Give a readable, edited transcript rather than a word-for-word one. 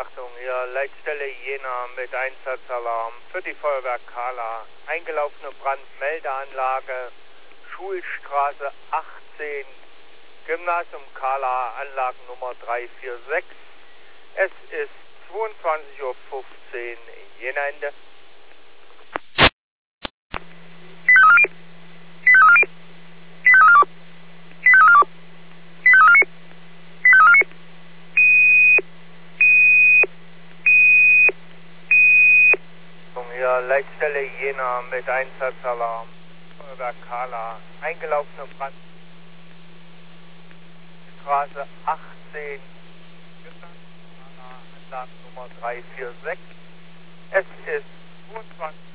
Achtung, hier Leitstelle Jena mit Einsatzalarm für die Feuerwehr Kahla. Eingelaufene Brandmeldeanlage, Schulstraße 18, Gymnasium Kahla, Anlagennummer 346. Es ist 22:15 Uhr, Jena Ende. Hier Leitstelle Jena mit Einsatzalarm, Feuerwehr Kahla, eingelaufene Brandstraße 18, Anlagennummer 346. Es ist 22